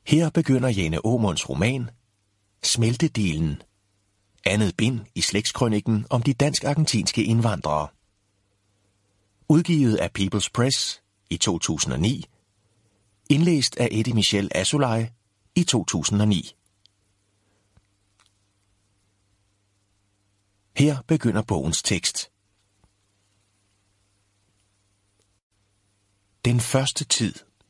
Her begynder Jane Aamonds roman Smeltedelen, andet bind i slægtskrøniken om de dansk-argentinske indvandrere. Udgivet af People's Press i 2009, indlæst af Eddie Michel Azoulay i 2009. Her begynder bogens tekst. Den første tid.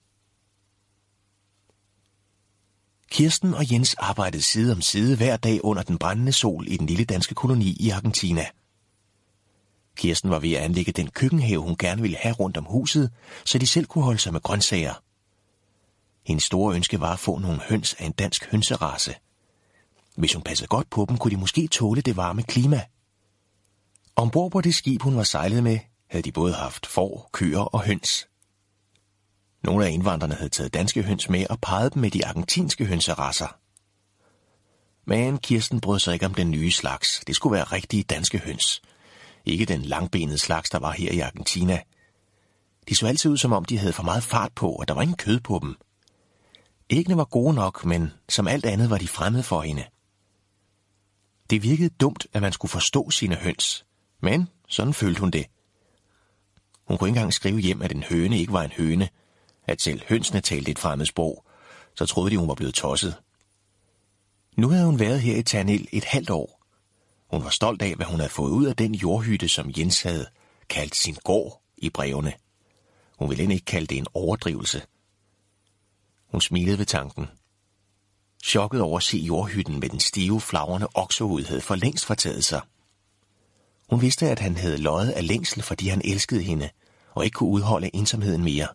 Kirsten og Jens arbejdede side om side hver dag under den brændende sol i den lille danske koloni i Argentina. Kirsten var ved at anlægge den køkkenhave, hun gerne ville have rundt om huset, så de selv kunne holde sig med grøntsager. Hendes store ønske var at få nogle høns af en dansk hønserace. Hvis hun passede godt på dem, kunne de måske tåle det varme klima. Ombord på det skib, hun var sejlet med, havde de både haft får, køer og høns. Nogle af indvandrerne havde taget danske høns med og parret dem med de argentinske hønserasser. Men Kirsten brød sig ikke om den nye slags. Det skulle være rigtige danske høns. Ikke den langbenede slags, der var her i Argentina. De så altid ud, som om de havde for meget fart på, og der var ingen kød på dem. Æggene var gode nok, men som alt andet var de fremmede for hende. Det virkede dumt, at man skulle forstå sine høns, men sådan følte hun det. Hun kunne ikke engang skrive hjem, at en høne ikke var en høne, at selv hønsene talte et fremmed sprog, så troede de, hun var blevet tosset. Nu havde hun været her i Ternil et halvt år. Hun var stolt af, hvad hun havde fået ud af den jordhytte, som Jens havde kaldt sin gård i brevene. Hun ville ikke kalde det en overdrivelse. Hun smilede ved tanken. Chokket over at se jordhytten med den stive, flagrende oksehud havde for længst fortaget sig. Hun vidste, at han havde løjet af længsel, fordi han elskede hende, og ikke kunne udholde ensomheden mere.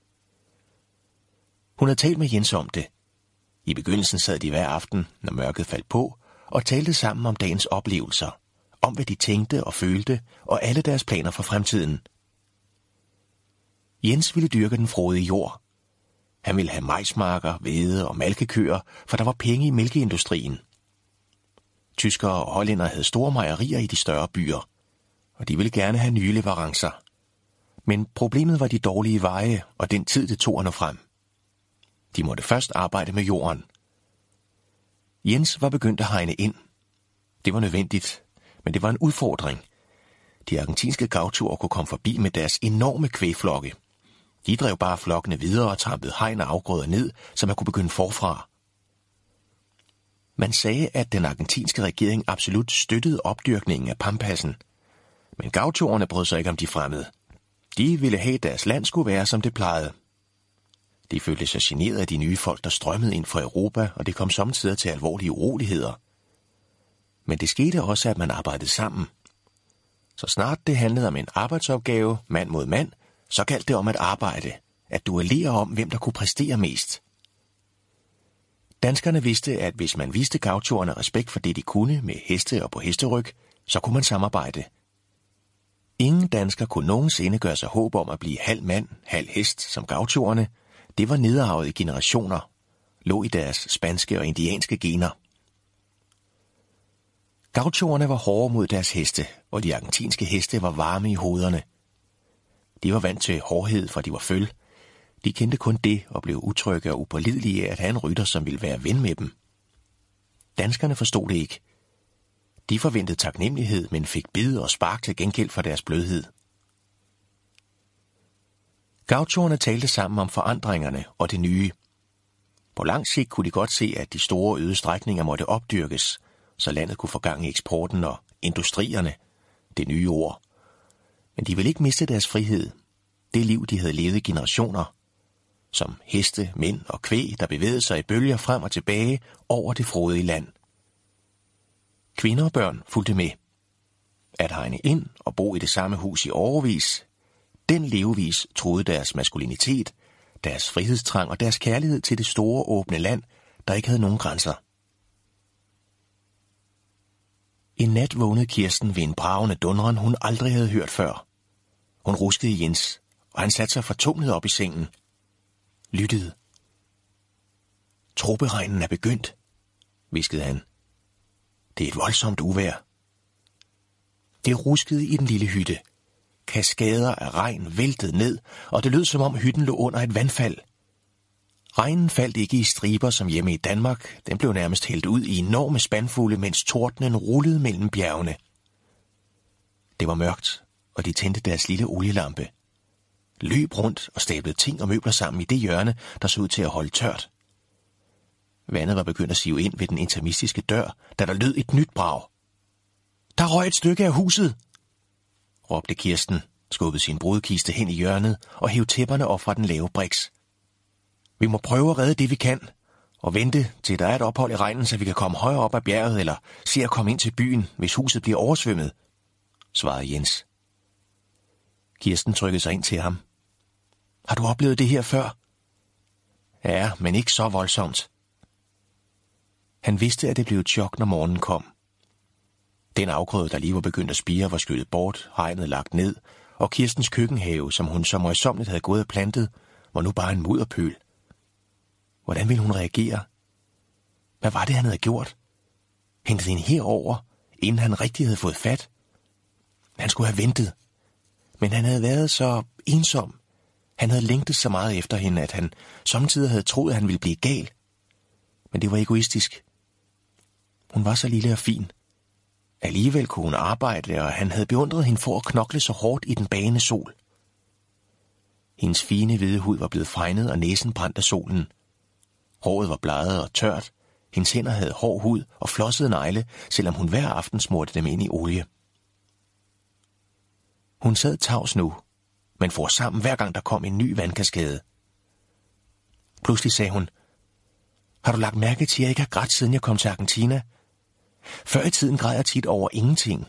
Hun havde talt med Jens om det. I begyndelsen sad de hver aften, når mørket faldt på, og talte sammen om dagens oplevelser, om hvad de tænkte og følte, og alle deres planer for fremtiden. Jens ville dyrke den frodige jord. Han ville have majsmarker, hvede og malkekøer, for der var penge i mælkeindustrien. Tyskere og hollændere havde store mejerier i de større byer, og de ville gerne have nye leverancer. Men problemet var de dårlige veje og den tid, det tog at nå frem. De måtte først arbejde med jorden. Jens var begyndt at hegne ind. Det var nødvendigt, men det var en udfordring. De argentinske gauchoer kunne komme forbi med deres enorme kvægflokke. De drev bare flokkene videre og trampede hegn og afgrøder ned, så man kunne begynde forfra. Man sagde, at den argentinske regering absolut støttede opdyrkningen af pampassen. Men gauchoerne brød sig ikke om de fremmede. De ville have, at deres land skulle være, som det plejede. De følte sig generet af de nye folk, der strømmede ind fra Europa, og det kom sommetider til alvorlige uroligheder. Men det skete også, at man arbejdede sammen. Så snart det handlede om en arbejdsopgave, mand mod mand, så galt det om at arbejde, at duellere om, hvem der kunne præstere mest. Danskerne vidste, at hvis man viste gauchoerne respekt for det, de kunne med heste og på hesteryg, så kunne man samarbejde. Ingen dansker kunne nogensinde gøre sig håb om at blive halv mand, halv hest som gauchoerne. Det var nedarvet i generationer, lå i deres spanske og indianske gener. Gauchoerne var hårde mod deres heste, og de argentinske heste var varme i hovederne. De var vant til hårdhed, for de var føl. De kendte kun det og blev utrygge og upålidelige af at have en rytter, som ville være ven med dem. Danskerne forstod det ikke. De forventede taknemmelighed, men fik bid og spark til gengæld for deres blødhed. Gauchoerne talte sammen om forandringerne og det nye. På lang sigt kunne de godt se, at de store øde strækninger måtte opdyrkes, så landet kunne få gang i eksporten og industrierne, det nye ord. Men de ville ikke miste deres frihed, det liv, de havde levet i generationer, som heste, mænd og kvæg, der bevægede sig i bølger frem og tilbage over det frodige land. Kvinder og børn fulgte med. At hegne ind og bo i det samme hus i årevis, den levevis troede deres maskulinitet, deres frihedstrang og deres kærlighed til det store åbne land, der ikke havde nogen grænser. En nat vågnede Kirsten ved en bragende dundren, hun aldrig havde hørt før. Hun ruskede i Jens, og han satte sig fortumlet op i sengen. Lyttede. Troperegnen er begyndt, hviskede han. Det er et voldsomt uvejr. Det ruskede i den lille hytte. Kaskader af regn væltede ned, og det lød som om hytten lå under et vandfald. Regnen faldt ikke i striber som hjemme i Danmark. Den blev nærmest hældt ud i enorme spandfulde, mens tordenen rullede mellem bjergene. Det var mørkt, og de tændte deres lille olielampe. Løb rundt og stablede ting og møbler sammen i det hjørne, der så ud til at holde tørt. Vandet var begyndt at sive ind ved den intermistiske dør, da der lød et nyt brag. Der røg et stykke af huset, råbte Kirsten, skubbede sin brudkiste hen i hjørnet og hævde tæpperne op fra den lave briks. Vi må prøve at redde det, vi kan, og vente, til der er et ophold i regnen, så vi kan komme højere op ad bjerget, eller se at komme ind til byen, hvis huset bliver oversvømmet, svarede Jens. Kirsten trykkede sig ind til ham. Har du oplevet det her før? Ja, men ikke så voldsomt. Han vidste, at det blev et chok, når morgenen kom. Den afgrøde, der lige var begyndt at spire, var skyllet bort, hegnet lagt ned, og Kirstens køkkenhave, som hun så møjsommeligt havde gået og plantet, var nu bare en mudderpøl. Hvordan ville hun reagere? Hvad var det, han havde gjort? Hentet hende herover, inden han rigtig havde fået fat? Han skulle have ventet. Men han havde været så ensom. Han havde længtet så meget efter hende, at han samtidig havde troet, at han ville blive gal. Men det var egoistisk. Hun var så lille og fin. Alligevel kunne hun arbejde, og han havde beundret hende for at knokle så hårdt i den bagende sol. Hendes fine hvide hud var blevet fregnet, og næsen brændt af solen. Håret var bleget og tørt. Hendes hænder havde hård hud og flossede negle, selvom hun hver aften smurte dem ind i olie. Hun sad tavs nu, men for sammen hver gang der kom en ny vandkaskade. Pludselig sagde hun, har du lagt mærke til, at jeg ikke har grædt, siden jeg kom til Argentina? Før i tiden græd jeg tit over ingenting,